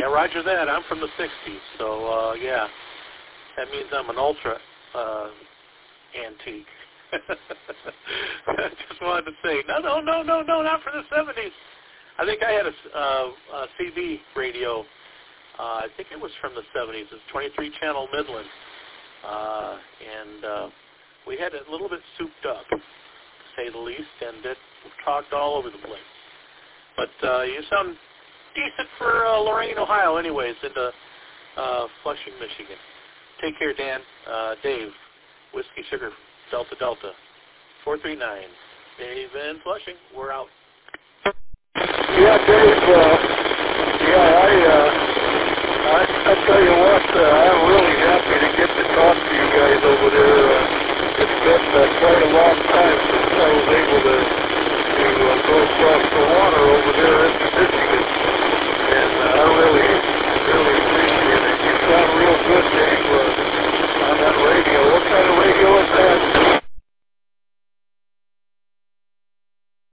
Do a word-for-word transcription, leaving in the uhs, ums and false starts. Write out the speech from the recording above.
roger that. I'm from the sixties, so, uh, yeah. That means I'm an ultra uh, antique. Just wanted to say, no, no, no, no, no, not for the seventies. I think I had a, uh, a C B radio. Uh, I think it was from the seventies. It's twenty-three channel Midland. Uh, and uh, we had it a little bit souped up, to say the least, and it talked all over the place. But uh, you sound decent for uh, Lorain, Ohio anyways, into uh, Flushing, Michigan. Take care, Dan. Uh, Dave, Whiskey Sugar, Delta Delta, four three nine. Dave in Flushing. We're out. Yeah, Dave, uh, yeah, I, uh, I, I tell you what, uh, I'm really happy to get to talk to you guys over there. Uh, it's been uh, quite a long time since I was able to, to uh, go across the water over there into Michigan, and uh, I really